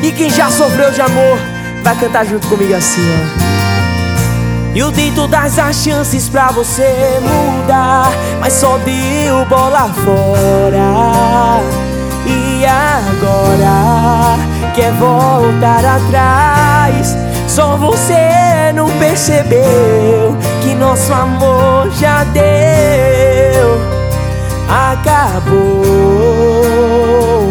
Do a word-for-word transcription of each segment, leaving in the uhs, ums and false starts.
E quem já sofreu de amor vai cantar junto comigo assim, ó. Eu dei todas as chances pra você mudar, mas só deu bola fora. E agora quer voltar atrás. Só você não percebeu que nosso amor já deu, acabou.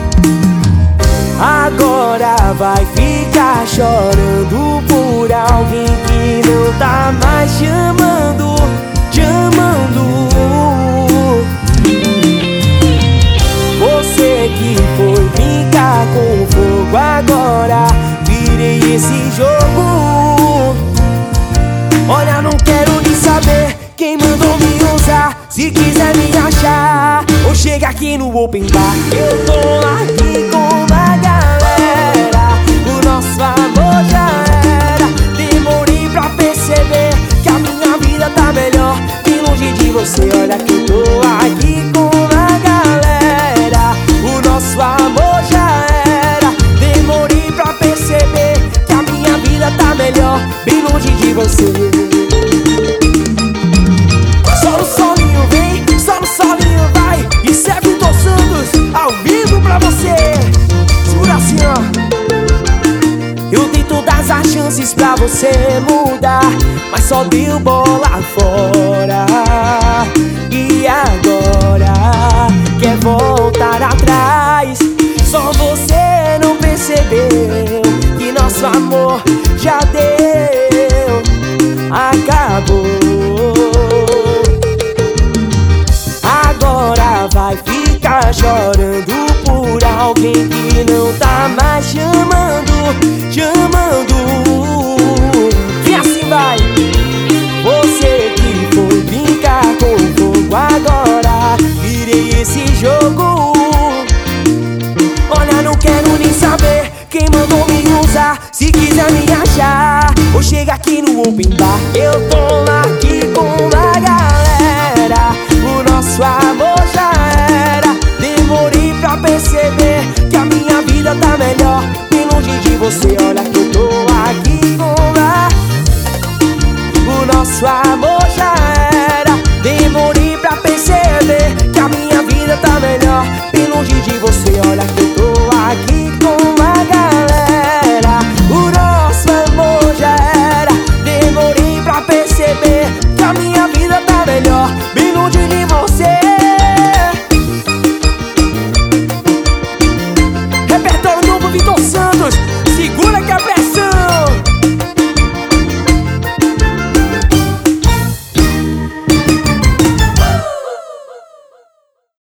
Agora vai ficar chorando por alguém que não tá mais te amando, te amando. Você que foi brincar com fogo, agora virei esse jogo. Olha, não quero nem saber quem mandou me usar. Se quiser me achar, ou chega aqui no Open Bar. Eu tô aqui com uma galera, o nosso amor já era. Demorei pra perceber que a minha vida tá melhor bem longe de você. Olha que eu tô aqui com uma galera, o nosso amor já era. Demorei pra perceber que a minha vida tá melhor bem longe de você. Só no solinho vem, só no solinho vai. Isso é Vitor Santos ao vivo pra você. Segura assim, ó. Eu dei todas as chances pra você mudar, mas só deu bola fora. E agora quer voltar atrás. Só você não percebeu que nosso amor já deu, acabou. Agora vai ficar chorando por alguém que não tá mais te amando, te amando. E assim vai. Você que foi brincar com fogo, agora virei esse jogo. Olha, não quero nem saber quem mandou me usar. Se quiser me achar, ou chega aqui no Open Bar. Eu tô aqui com uma galera, o nosso amor já era. Demorei pra perceber que a minha vida tá melhor bem longe de você. Olha